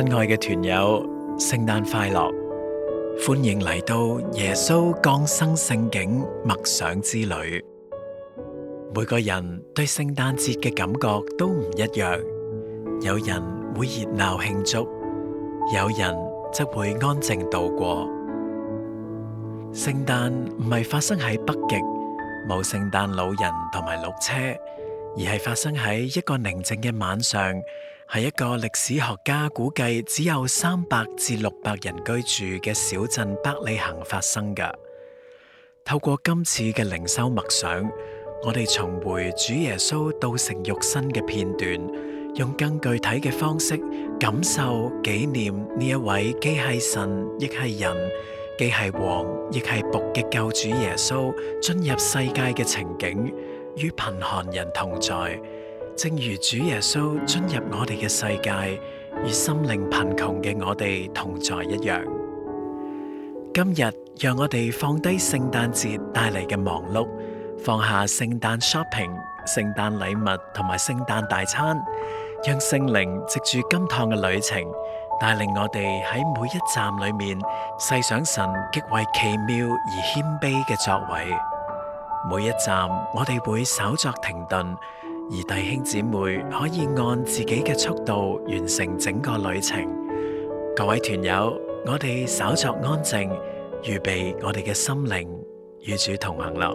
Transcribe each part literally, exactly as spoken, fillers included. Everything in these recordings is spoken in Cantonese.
親愛嘅團友，聖誕快樂！歡迎嚟到耶穌降生聖景默想之旅。每個人對聖誕節嘅感覺都唔一樣，有人會熱鬧慶祝，有人則會安靜度過。聖誕唔係發生喺北極，冇聖誕老人同埋綠車，而係發生喺一個寧靜嘅晚上，係一個歷史學家估計只有三百至六百人居住嘅小鎮伯利恆發生㗎。透過今次嘅靈修默想，我哋重回主耶穌道成肉身嘅片段，用更具體嘅方式感受紀念呢一位既係神亦係人，既係王亦係僕嘅救主耶穌進入世界嘅情景，與貧寒人同在，正如主耶穌進入我哋嘅世界，與心靈貧窮嘅我哋同在一樣。今日讓我哋放低聖誕節帶嚟嘅忙碌，放下聖誕 shopping、聖誕禮物同埋聖誕大餐，讓聖靈藉住今趟嘅旅程，帶領我哋喺每一站裏面細想神極為奇妙而謙卑嘅作為。每一站我哋會稍作停頓，而弟兄姊妹可以按自己嘅速度完成整個旅程。各位團友，我哋稍作安靜，預備我哋嘅心靈與主同行咯。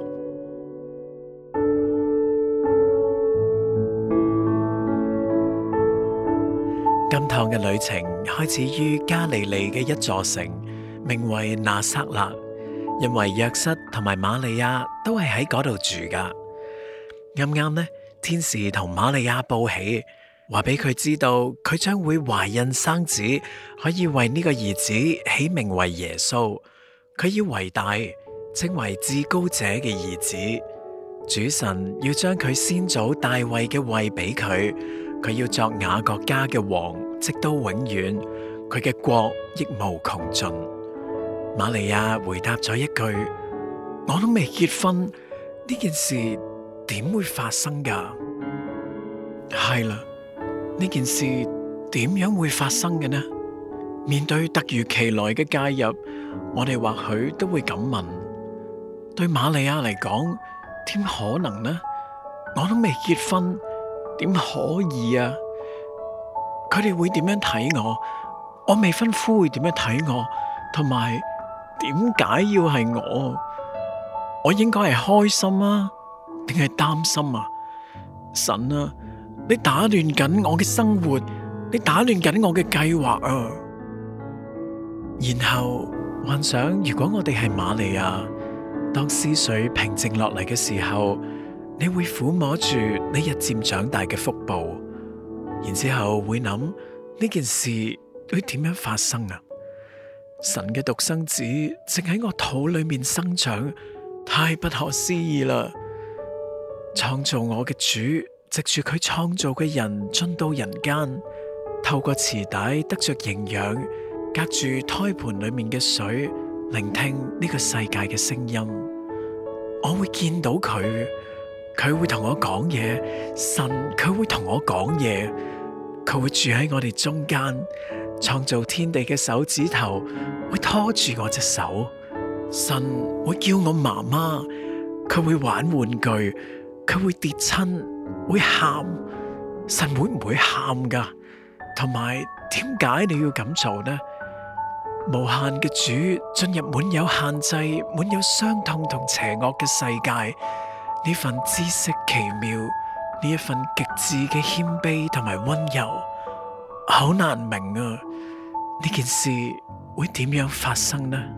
今趟嘅旅程開始於加利利嘅一座城，名為拿撒勒，因為約瑟同埋瑪利亞都係喺嗰度住噶。啱啱呢，天使同瑪利亞報喜，話俾佢知道佢將會懷孕生子，可以為呢個兒子起名為耶穌。佢要為大，稱為至高者嘅兒子。主神要將佢先祖大衛嘅位俾佢，佢要作雅各家嘅王，直到永遠，佢嘅國亦無窮盡。瑪利亞回答咗一句：我都未結婚，呢件事點會發生噶？係啦，呢件事點樣會發生嘅呢？面對突如其來嘅介入，我哋或許都會咁問。對瑪利亞嚟講，點可能呢？我都未結婚，點可以啊？佢哋會點樣睇我？我未婚夫會點樣睇我？同埋點解要係我？我應該係開心啊，定係擔心啊？神啊，你打亂緊我嘅生活，你打亂緊我嘅計劃啊！然後幻想，如果我哋係瑪利亞，當思緒平靜落嚟嘅時候，你會撫摸住你日漸長大嘅腹部，然之後會諗呢件事會點樣發生啊？神嘅獨生子正喺我肚裏面生長，太不可思議啦！創造我嘅主，藉住佢創造嘅人進到人間，透過臍帶得着營養，隔住胎盤裏面嘅水，聆聽呢個世界嘅聲音。我會見到佢，佢會同我講嘢，神佢會同我講嘢，佢會住喺我哋中間，創造天地嘅手指頭會拖住我隻手，神會叫我媽媽，佢會玩玩具，佢會跌親，會喊，神會唔會喊噶？同埋點解你要咁做呢？無限嘅主進入滿有限制、滿有傷痛同邪惡嘅世界，呢份知識奇妙，呢一份極致嘅謙卑同埋溫柔，好難明啊！呢件事會點樣發生呢？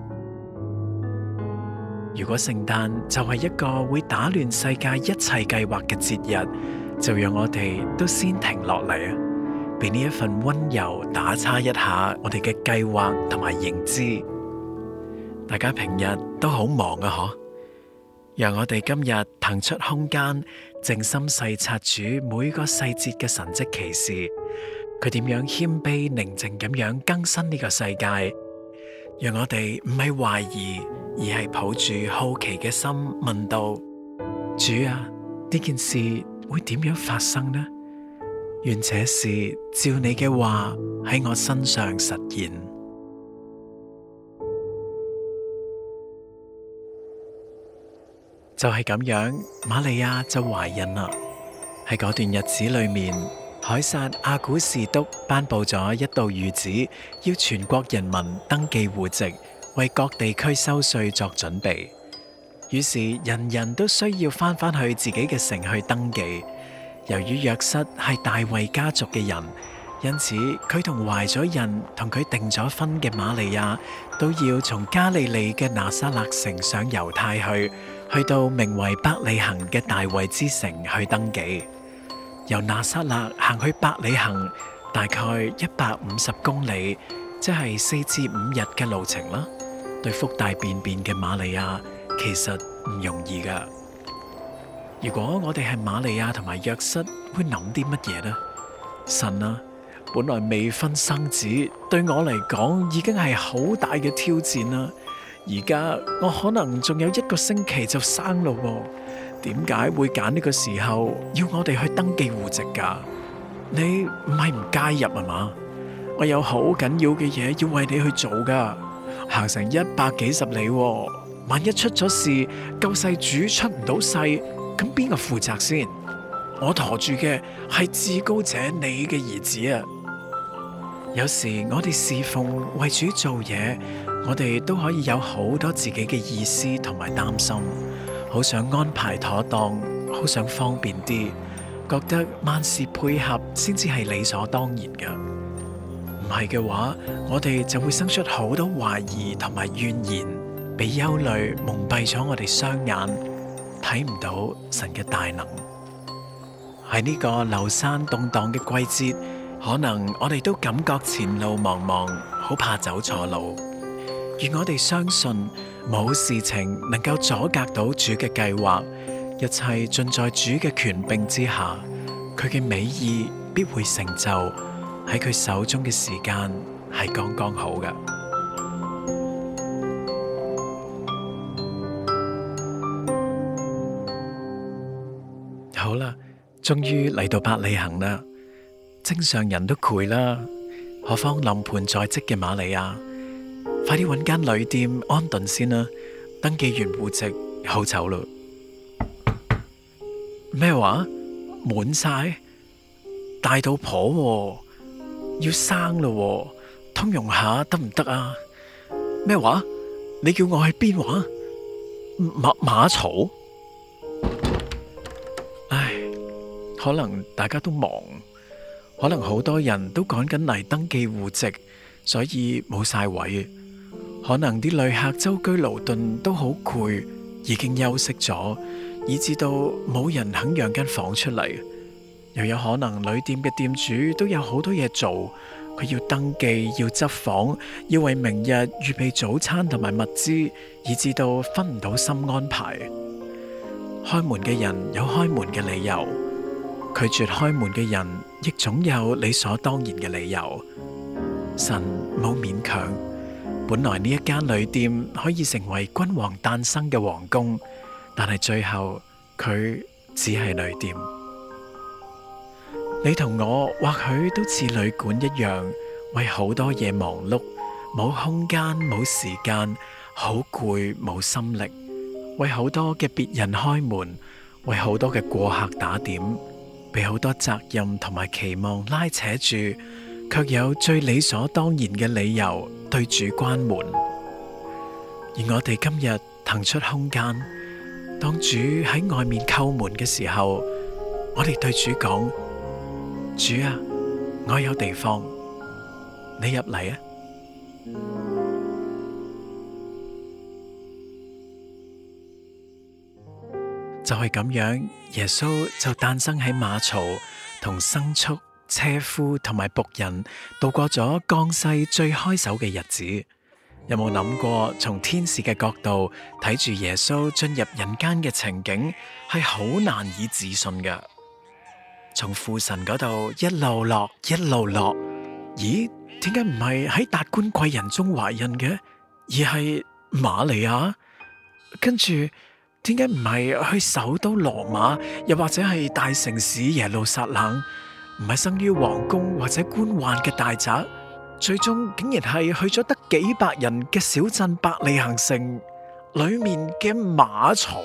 如果聖誕就係一個會打亂世界一切計劃嘅節日，就讓我哋都先停落嚟啊！俾呢一份溫柔打叉一下我哋嘅計劃同埋認知。大家平日都好忙啊，嗬？讓我哋今日騰出空間，靜心細察主每個細節嘅神蹟奇事，佢點樣謙卑寧靜咁樣更新呢個世界。讓我哋唔係懷疑，而係抱住好奇嘅心問道：主啊，呢件事會點樣發生呢？ 願這事照你嘅話喺我身上實現。就係咁樣，瑪利亞就懷孕啦。喺嗰段日子裏面，凱撒阿古士督頒布咗一道諭旨，要全國人民登記戶籍，為各地區收稅作準備。於是人人都需要翻返去自己嘅城去登記。由於約瑟係大衛家族嘅人，因此佢同懷咗孕同佢訂咗婚嘅瑪利亞都要從加利利嘅拿撒勒城上猶太去，去到名為伯利恆嘅大衛之城去登記。由拿撒勒行去伯利恆大概一百五十公里，即係四至五日嘅路程啦。對腹大便便嘅瑪利亞其實唔容易噶。如果我哋係瑪利亞同埋約瑟，會諗啲乜嘢呢？神啊，本來未婚生子對我嚟講已經係好大嘅挑戰啦。而家我可能仲有一個星期就生咯，點解會揀呢個時候要我哋去登記戶籍噶？你唔係唔介入啊嘛？我有好緊要嘅嘢要為你去做噶，行成一百幾十里，萬一出咗事，救世主出唔到世，咁邊個負責先？我馱住嘅係至高者你嘅兒子啊！有時我哋侍奉為主做嘢，我哋都可以有好多自己嘅意思同埋擔心，好想安排妥當，好想方便啲，覺得萬事配合先至係理所當然噶。唔係嘅話，我哋就會生出好多懷疑同埋怨言，俾憂慮蒙蔽咗我哋雙眼，睇唔到神嘅大能。喺呢個流山動蕩嘅季節，可能我哋都感覺前路茫茫，好怕走錯路。願我哋相信，冇事情能夠阻隔到主嘅計劃，一切盡在主嘅權柄之下，佢嘅美意必會成就，喺佢手中嘅時間係剛剛好嘅。好啦，終於嚟到伯利恆啦，正常人都攰啦，何況臨盆在即嘅瑪利亞，快啲搵間旅店安頓先啦，登記完戶籍好走咯。咩話？滿晒？大肚婆喎，要生咯喎，通融下得唔得啊？咩話？你叫我去邊話？馬馬槽？唉，可能大家都忙，可能好多人都趕緊嚟登記戶籍，所以冇晒位。可能啲旅客舟車勞頓都好攰，已經休息咗，以至到冇人肯讓間房出嚟。又有可能旅店嘅店主都有好多嘢做，佢要登記，要執房，要為明日預備早餐同埋物資，以至到分唔到心安排。開門嘅人有開門嘅理由，拒絕開門嘅人亦總有理所當然嘅理由。神冇勉強，本來呢一間旅店可以成為君王誕生嘅皇宮，但係最後佢只係旅店。你同我或許都似旅館一樣，為好多嘢忙碌，冇空間冇時間，好攰冇心力，為好多嘅別人開門，為好多嘅過客打點，被好多責任同埋期望拉扯住，卻有最理所當然嘅理由對主關門。而我哋今日騰出空間，當主喺外面叩門嘅時候，我哋對主講：主啊，我有地方，你入嚟啊！就係咁樣，耶穌就誕生喺馬槽，同牲畜、車夫同埋僕人度過咗降世最開手嘅日子。有冇諗過，從天使嘅角度睇住耶穌進入人間嘅情景，係好難以置信㗎。從父神嗰度一路落，一路落，咦？點解唔係喺達官貴人中懷孕嘅，而係瑪利亞？跟住點解唔係去首都羅馬，又或者係大城市耶路撒冷， 唔係生於皇宮或者官宦嘅大宅，最終竟然係去咗得幾百人嘅小鎮伯利恆城裏面嘅馬槽。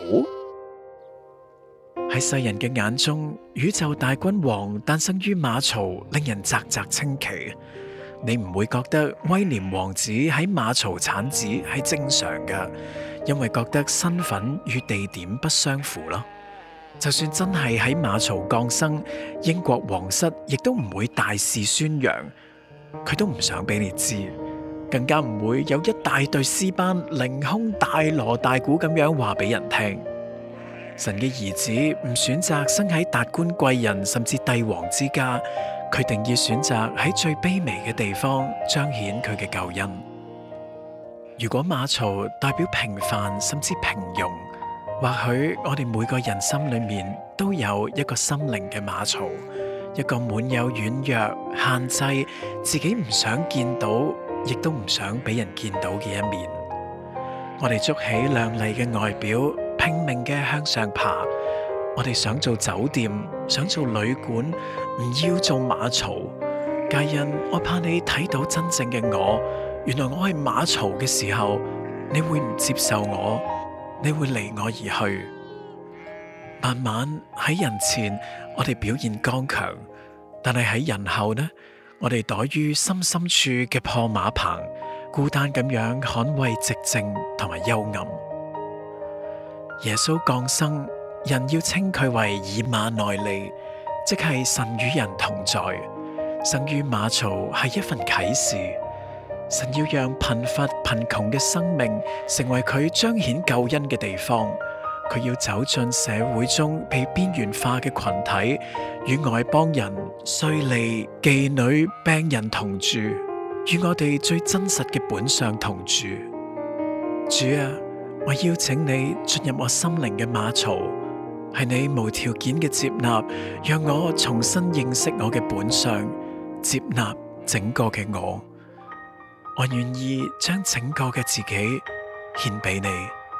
喺世人嘅眼中，宇宙大君王誕生於馬槽，令人嘖嘖稱奇。你唔會覺得威廉王子喺馬槽產子係正常嘅，因為覺得身份與地點不相符咯。就算真係喺馬槽降生，英國皇室亦都唔會大肆宣揚，佢都唔想俾你知，更加唔會有一大隊詩班凌空大鑼大鼓咁樣話俾人聽。神嘅兒子唔選擇生喺達官貴人甚至帝王之家，決定要選擇喺最卑微嘅地方彰顯佢嘅救恩。如果馬槽代表平凡甚至平庸，或許我哋每個人心裏面都有一個心靈嘅馬槽，一個滿有軟弱、限制、自己唔想見到，亦都唔想俾人見到嘅一面。我哋築起亮麗嘅外表，拼命嘅向上爬。我哋想做酒店，想做旅館，唔要做馬槽。皆因我怕你睇到真正嘅我，原來我係馬槽嘅時候，你會唔接受我，你會離我而去。慢慢喺人前，我哋表現剛強，但係喺人後呢，我哋躲於心深處嘅破馬棚，孤單咁樣捍衛寂靜同埋幽暗。耶穌降生，人要稱佢為以馬內利，即係神與人同在。生於馬槽係一份啟示，神要讓貧乏貧窮嘅生命成為佢彰顯救恩嘅地方。佢要走進社會中被邊緣化嘅群體，與外邦人、稅吏、妓女、病人同住，與我哋最真實嘅本相同住。主啊，我邀請你進入我心靈嘅馬槽，係你無條件嘅接納，讓我重新認識我嘅本相，接納整個嘅我。我願意將整個嘅自己獻俾你。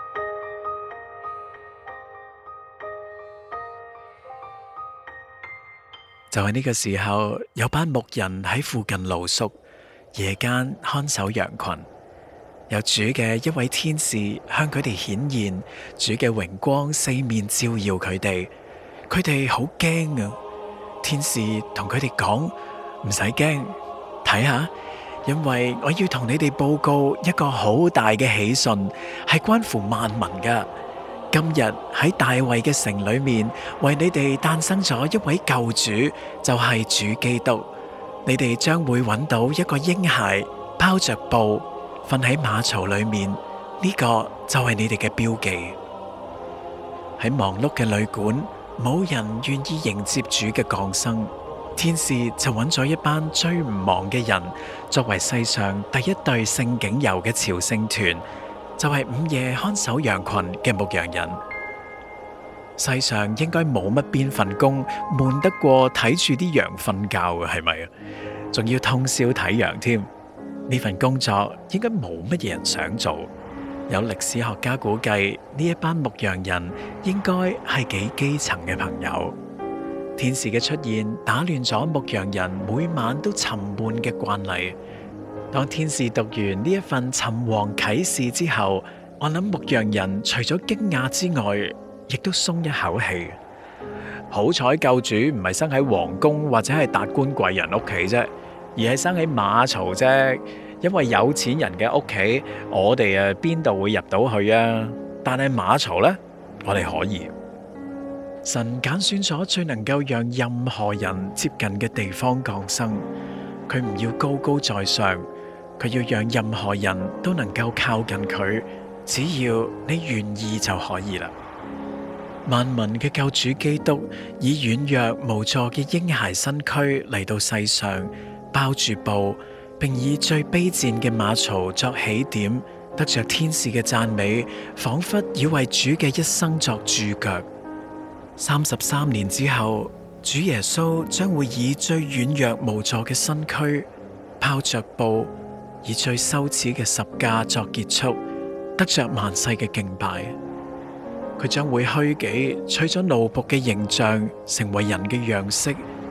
就喺呢個時候，有班牧人喺附近露宿，夜間看守羊群。有主嘅一位天使向佢哋顯現，主嘅榮光四面照耀佢哋，佢哋好驚啊！天使同佢哋講：唔使驚，睇下，因為我要同你哋報告一個好大嘅喜訊，係關乎萬民噶。今日喺大衛嘅城裏面，為你哋誕生咗一位救主，就係主基督。你哋將會揾到一個嬰孩，包着布，瞓喺馬槽裏面，呢個就係你哋嘅標記。喺忙碌嘅旅館，冇人願意迎接主嘅降生，天使就揾咗一班最唔忙嘅人，作為世上第一隊聖景遊嘅朝聖團，就係午夜看守羊群嘅牧羊人。世上應該冇乜邊份工悶得過睇住啲羊瞓覺嘅，係咪啊？仲要通宵睇羊添。呢份工作應該冇乜嘢人想做。有歷史學家估計，呢一班牧羊人應該係幾基層嘅朋友。天使嘅出現打亂咗牧羊人每晚都沉悶嘅慣例。當天使讀完呢一份尋王啟示之後，我諗牧羊人除咗驚訝之外，亦都鬆一口氣。好彩救主唔係生喺皇宮或者係達官貴人屋企啫，而係生喺馬槽啫。因為有錢人嘅屋企，我哋啊邊度會入到去啊？但係馬槽呢，我哋可以。神揀選咗最能夠讓任何人接近嘅地方降生。佢唔要高高在上，佢要讓任何人都能夠靠近佢。只要你願意就可以啦。萬民嘅救主基督以軟弱無助嘅嬰孩身軀嚟到世上，包住布，並以最卑賤嘅馬槽作起點，得着天使嘅讚美，仿佛要為主嘅一生作注腳。三十三年之後，主耶穌將會以最軟弱無助嘅身軀，包着布，以最羞恥嘅十架作結束，得着萬世嘅敬拜。佢將會虛己，取咗奴僕嘅形象，成為人嘅樣式，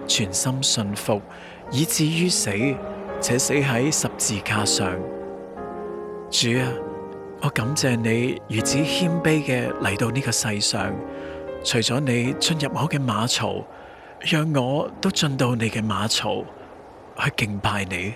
全心信服，以至於死，且死喺十字架上。主啊，我感謝你如此謙卑嘅嚟到呢個世上，除咗你進入我嘅馬槽，讓我都進到你嘅馬槽去敬拜你。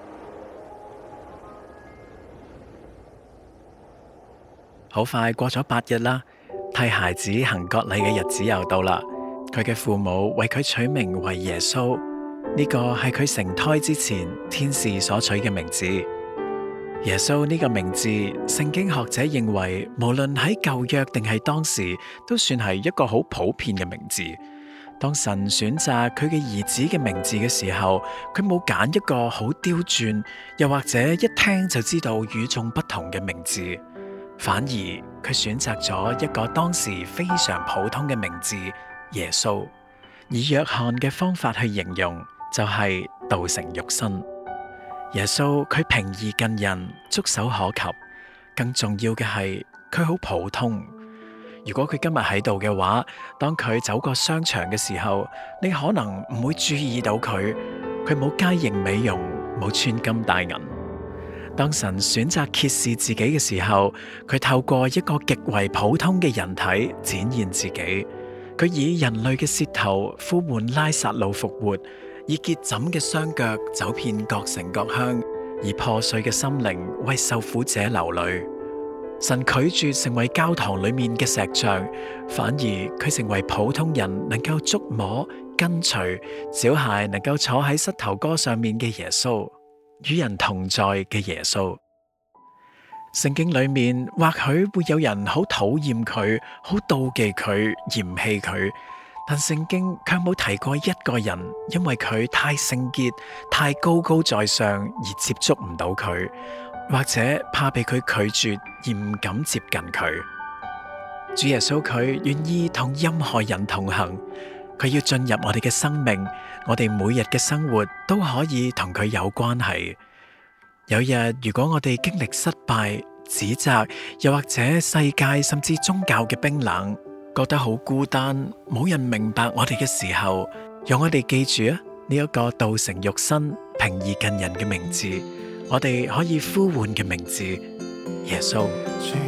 好快過咗八日啦，替孩子行割禮嘅日子又到啦。佢嘅父母為佢取名為耶穌，呢個係佢成胎之前天使所取嘅名字。耶穌呢個名字，聖經學者認為無論喺舊約定係當時，都算係一個好普遍嘅名字。當神選擇佢嘅兒子嘅名字嘅時候，佢冇揀一個好刁鑽，又或者一聽就知道與眾不同嘅名字。反而佢選擇咗一個當時非常普通嘅名字耶穌，以約翰嘅方法去形容，就係道成肉身。耶穌佢平易近人，觸手可及，更重要嘅係佢好普通。如果佢今日喺度嘅話，當佢走過商場嘅時候，你可能唔會注意到佢，佢冇佳形美容，冇穿金戴銀。當神選擇揭示自己嘅時候，佢透過一個極為普通嘅人體展現自己。佢以人類嘅舌頭呼喚拉撒路復活，以結枕嘅雙腳走遍各城各鄉，以破碎嘅心靈為受苦者流淚。神拒絕成為教堂裏面嘅石像，反而佢成為普通人能夠觸摸、跟隨，小孩能夠坐喺膝頭哥上面嘅耶穌。與人同在嘅耶穌。聖經裏面或許會有人好討厭佢，好妒忌佢，嫌棄佢，但聖經卻冇提過一個人因為佢太聖潔、太高高在上而接觸唔到佢，或者怕被佢拒絕而唔敢接近佢。主耶穌佢願意同任何人同行，佢要進入我哋嘅生命，我哋每日嘅生活都可以同佢有關係。有日如果我哋經歷失敗、指責，又或者世界甚至宗教嘅冰冷，覺得好孤單，冇人明白我哋嘅時候，讓我哋記住啊，呢一個道成肉身、平易近人嘅名字，我哋可以呼喚嘅名字，耶穌。主，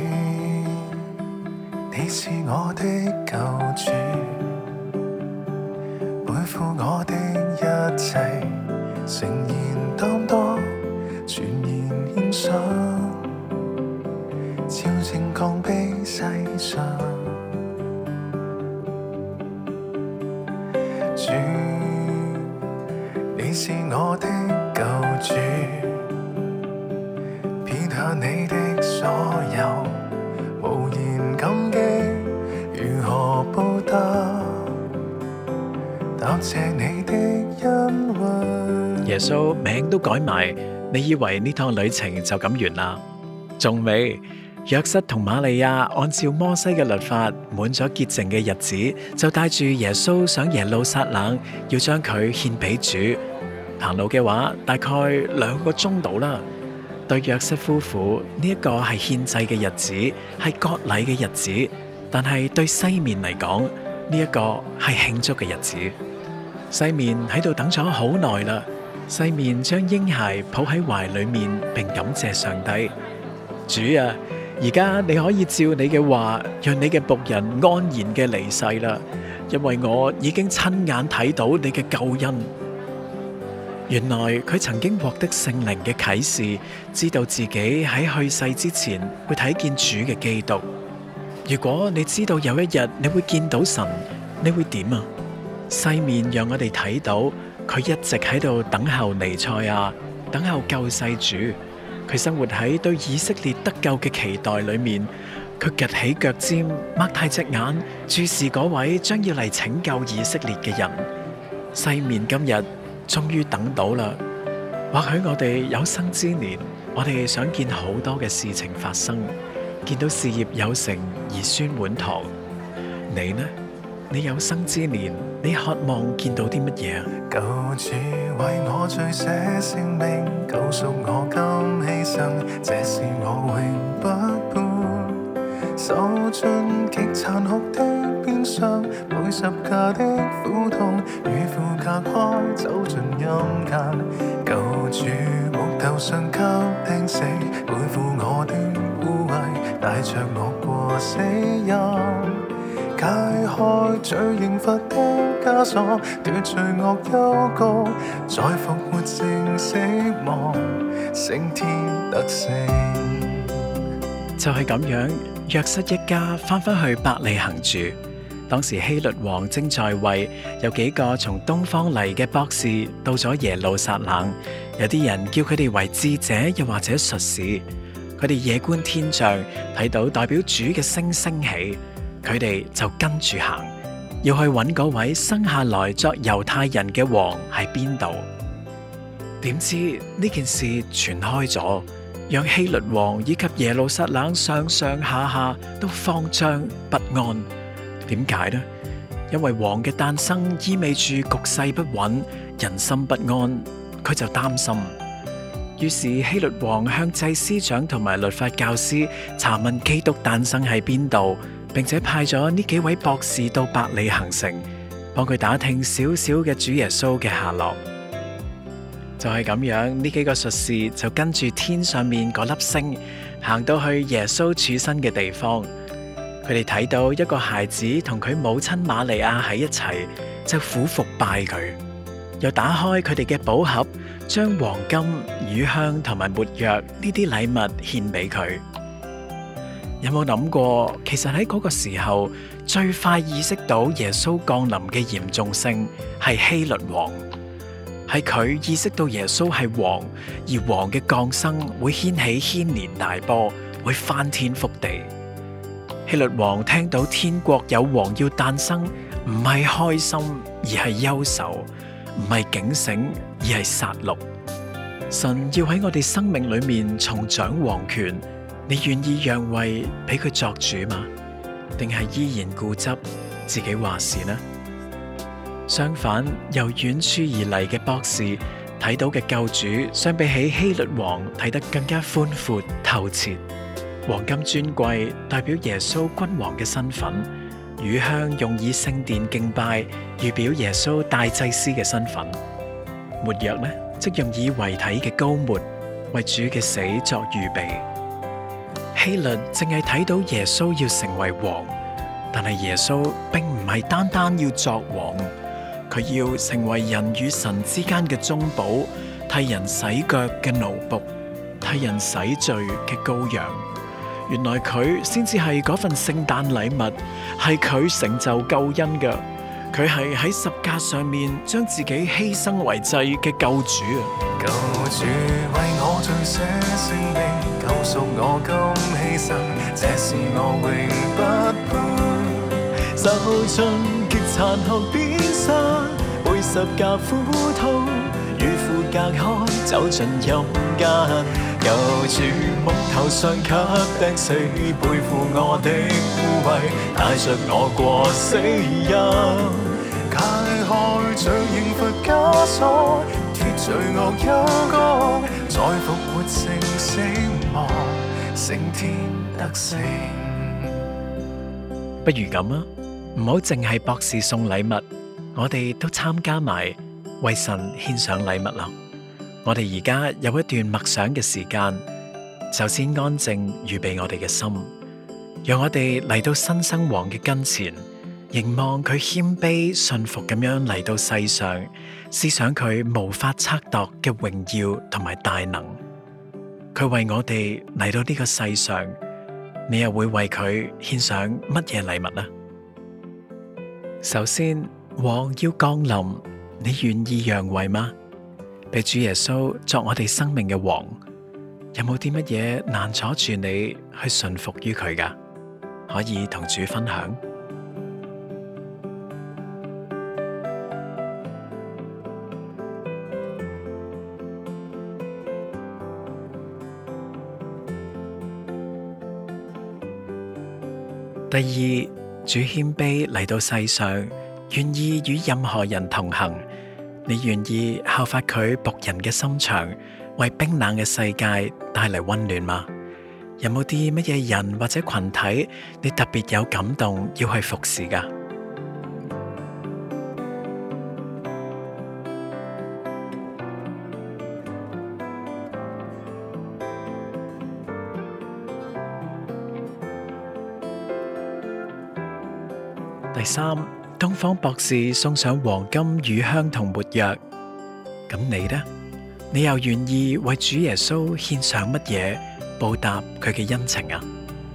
你是我的救主，背負我的一切，誠然擔當，全然獻上，超正降卑世上。主，你是我的救主，撇下你的所有，無言感激，如何報答？答謝你的恩惠。耶穌名都改埋，你以為呢趟旅程就咁完啦？仲未。約瑟同瑪利亞按照摩西嘅律法，滿咗潔淨嘅日子，就帶住耶穌上耶路撒冷，要將佢獻俾主。行路嘅話，大概兩個鐘度啦。對約瑟夫婦呢一個係獻祭嘅日子，係割禮嘅日子，但係對西面嚟講，呢一個係慶祝嘅日子。西面喺度等咗好耐啦，西面將嬰孩抱喺懷裏面，並感謝上帝。主啊！而家你可以照你嘅話，讓你嘅僕人安然嘅離世啦，因為我已經親眼睇到你嘅救恩。原來佢曾經獲得聖靈嘅啟示，知道自己喺去世之前會睇見主嘅基督。如果你知道有一日你會見到神，你會點啊？西面讓我哋睇到佢一直喺度等候彌賽亞，等候救世主。佢生活喺對以色列得救嘅期待裏面，佢趷起腳尖，擘大隻眼，注視嗰位將要嚟拯救以色列嘅人。西面今日終於等到啦。或許我哋有生之年，我哋想見好多嘅事情發生，見到事業有成，兒孫滿堂。你呢？你有生之年，你渴望見到啲乜嘢？救主為我罪捨性命，救贖我今犧牲，這是我永不配。受盡極殘酷的鞭傷，每十架的苦痛與苦隔開，走進陰間。救主木頭上給釘死，背負我的污穢，帶着我過死蔭。解開最刑罰的枷鎖，奪罪惡幽谷，再復活勝死亡，升天得勝。 就係咁樣，約瑟一家翻返去伯利恆住。當時希律王正在位，有幾個從東方嚟嘅博士到咗耶路撒冷，有啲人叫佢哋為智者，又或者術士。佢哋夜觀天象，睇到代表主嘅星升起，佢哋就跟住行，要去揾嗰位生下來作猶太人嘅王喺邊度。點知呢件事傳開咗，讓希律王以及耶路撒冷上上下下都慌張不安。點解呢？因為王嘅誕生意味住局勢不穩，人心不安，佢就擔心。於是希律王向祭司長同埋律法教師查問基督誕生喺邊度，並且派咗呢幾位博士到伯利恆城，幫佢打聽少少嘅主耶穌嘅下落。就係咁樣，呢幾個術士就跟住天上面嗰粒星，行到去耶穌處身嘅地方。佢哋睇到一個孩子同佢母親瑪利亞喺一齊，就俯伏拜佢，又打開佢哋嘅寶盒，將黃金、乳香同埋沒藥呢啲禮物獻俾佢。有冇諗過，其實喺嗰個時候最快意識到耶穌降臨嘅嚴重性係希律王，係佢意識到耶穌係王，而王嘅降生會掀起牽連大波，會翻天覆地。希律王聽到天國有王要誕生，唔係開心，而係憂愁；唔係警醒，而係殺戮。神要喺我哋生命裏面重掌王權，你願意讓位俾佢作主嗎？定係依然固執自己話事呢？相反，由遠處而嚟嘅博士睇到嘅救主，相比起希律王睇得更加寬闊透徹。黃金尊貴，代表耶穌君王嘅身份；乳香用以聖殿敬拜，預表耶穌大祭司嘅身份；沒藥呢，即用以遺體嘅膏抹，為主嘅死作預備。希律淨係睇到耶穌要成為王，但係耶穌並唔係單單要作王，佢要成為人與神之間嘅中保，替人洗腳嘅奴僕，替人洗罪嘅羔羊。原來佢先至係嗰份聖誕禮物，係佢成就救恩嘅。佢係喺十架上面將自己犧牲為祭嘅救主啊！ 救主為我罪捨性命，救贖我今犧牲，這是我永不配。受盡極殘酷鞭傷，背十架苦痛，與苦隔開，走進陰間。救主木頭上給釘死，背負我的污穢，帶着我過死蔭。解開最刑罰枷鎖，脫罪惡幽谷，再復活勝死亡，升天得勝。 不如咁啊，唔好淨係博士送禮物，我哋都參加埋，為神獻上禮物啦。我哋而家有一段默想嘅時間，首先安靜預備我哋嘅心，讓我哋嚟到新生王嘅跟前，凝望佢謙卑順服咁樣嚟到世上，思想佢無法測度嘅榮耀同埋大能。佢為我哋嚟到呢個世上，你又會為佢獻上乜嘢禮物呢？首先，王要降臨，你願意讓位嗎？俾主耶穌作我哋生命嘅王，有冇啲乜嘢難阻住你去順服於佢㗎？可以同主分享。第二，主謙卑嚟到世上，願意與任何人同行。你願意效法佢僕人嘅心腸，為冰冷嘅世界帶嚟溫暖嗎？有冇啲乜嘢人或者群體，你特別有感動要去服侍㗎？ 第三，東方博士送上黃金、乳香同沒藥。咁你呢？你又願意為主耶穌獻上乜嘢報答佢嘅恩情啊？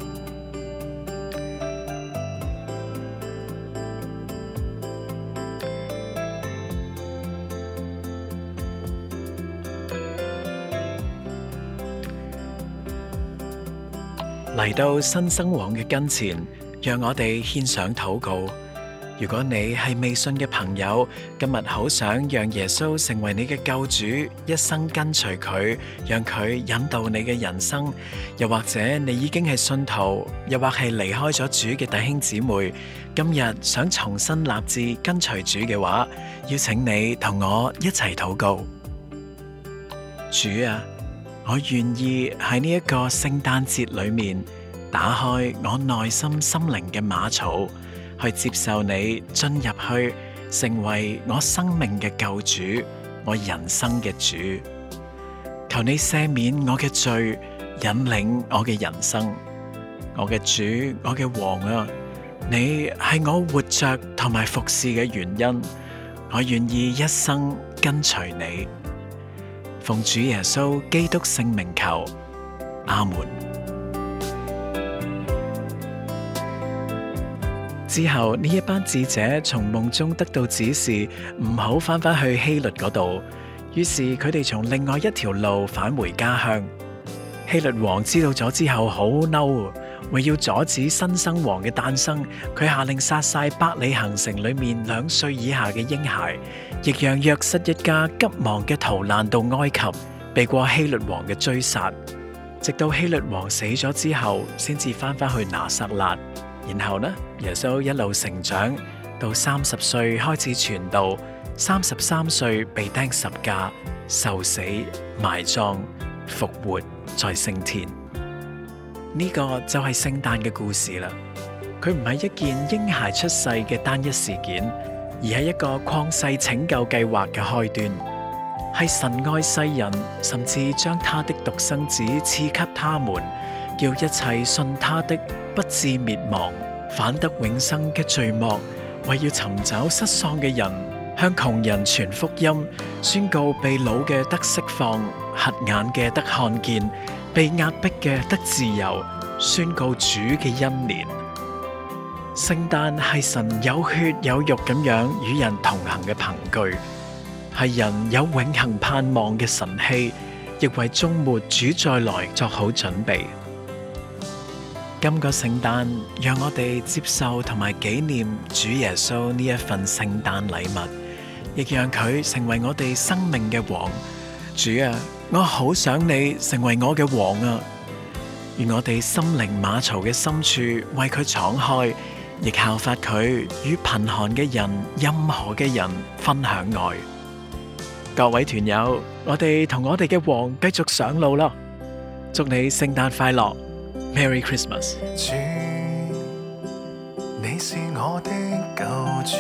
嚟到新生王嘅跟前，讓我哋獻上禱告。如果你係未信嘅朋友，今日好想讓耶穌成為你嘅救主，一生跟隨佢，讓佢引導你嘅人生。又或者你已經係信徒，又或係離開咗主嘅弟兄姊妹，今日想重新立志跟隨主嘅話，邀請你同我一齊禱告。主啊，我願意喺呢一個聖誕節裏面，打開我內心心靈嘅馬槽，去接受你進入去，成為我生命嘅救主，我人生嘅主。求你赦免我嘅罪，引領我嘅人生。我嘅主，我嘅王啊，你係我活着同埋服侍嘅原因，我願意一生跟隨你。奉主耶穌基督聖名求，阿門。之後呢一班智者從夢中得到指示，唔好翻返去希律嗰度，於是佢哋從另外一條路返回家鄉。希律王知道咗之後好嬲，為要阻止新生王嘅誕生，佢下令殺晒伯利恆城裏面兩歲以下嘅嬰孩，亦讓約瑟一家急忙嘅逃難到埃及，避過希律王嘅追殺，直到希律王死咗之後，先至翻返去拿撒勒。然後呢，耶穌一路成長，到三十歲開始傳道，三十三歲被釘十架，受死、埋葬、復活，再升天。呢個就係聖誕嘅故事啦。佢唔係一件嬰孩出世嘅單一事件，而係一個曠世拯救計劃嘅開端。係神愛世人，甚至將他的獨生子賜給他們，叫一切信他的不至滅亡，反得永生嘅序幕，為要尋找失喪嘅人，向窮人傳福音，宣告被擄嘅得釋放，瞎眼嘅得看見，被壓迫嘅得自由，宣告主嘅恩年。聖誕係神有血有肉咁樣與人同行嘅憑據，係人有永恆盼望嘅神器，亦為終末主再來作好準備。今個聖誕，讓我哋接受同埋紀念主耶穌呢一份聖誕禮物，亦讓佢成為我哋生命嘅王。主啊，我好想你成為我嘅王啊！願我哋心靈馬槽嘅深處為佢敞開，亦效法佢與貧寒嘅人、任何嘅人分享愛。各位團友，我哋同我哋嘅王繼續上路咯！祝你聖誕快樂！Merry Christmas！ 主，你是我的救主，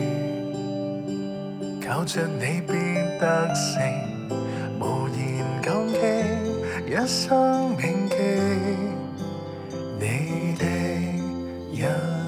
靠着你必得勝，無言感激，一生銘記你的恩。